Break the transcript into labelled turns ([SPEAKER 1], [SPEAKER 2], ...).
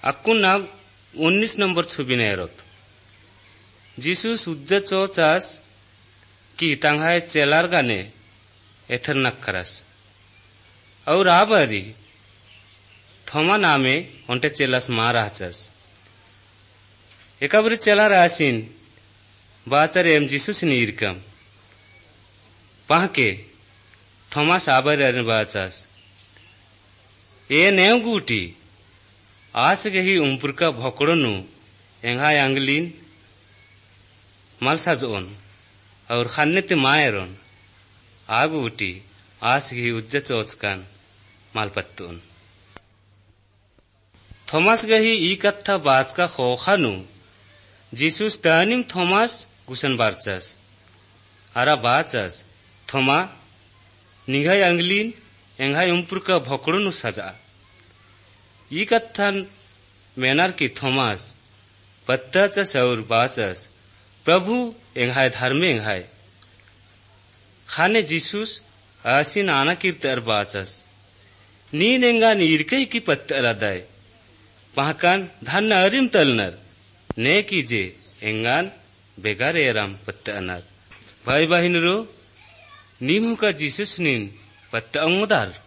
[SPEAKER 1] Aku na 19 nomor छुबी नेरत जीसुस उज्जा चौचास की तंगाय चेलार गाने एथर नक्करस और आबारी थोमा नामे ओंटे चेलास माराचस एकाबरी चेलार आसिन बाचर एम जीसुस नीरकम पाहके थोमास आबारी अरन बाचस ए नेव गुटी आज गही उम्पुर का भोकड़नु एंगा अंगलीन मालसाजोन और खाने ते मायरोन आगु उठी आज गही उज्जा चौचकान मालपत्तुन थोमास गही ई कत्था बाज का खोखानु जीसुस दानिम थोमास गुसन बारचस आरा बाचस थोमा निगाय अंगलीन एंगा उम्पुर का भोकड़नु सजा ई कत्थन मेनार की थोमास पत्ताचस और बाचस प्रभु एंगाय धर्मे एंगाय खाने जीसुस आसिन आना कीर्तर बाचस नीन एंगा नीरकई की पत्ता लदाय पहकान धन अरिम तलनर ने कीजे एंगान बेगार एराम पत्ता अनर भाई बहिन रो नीमु का जीसुस नीन पत्ता अंगदार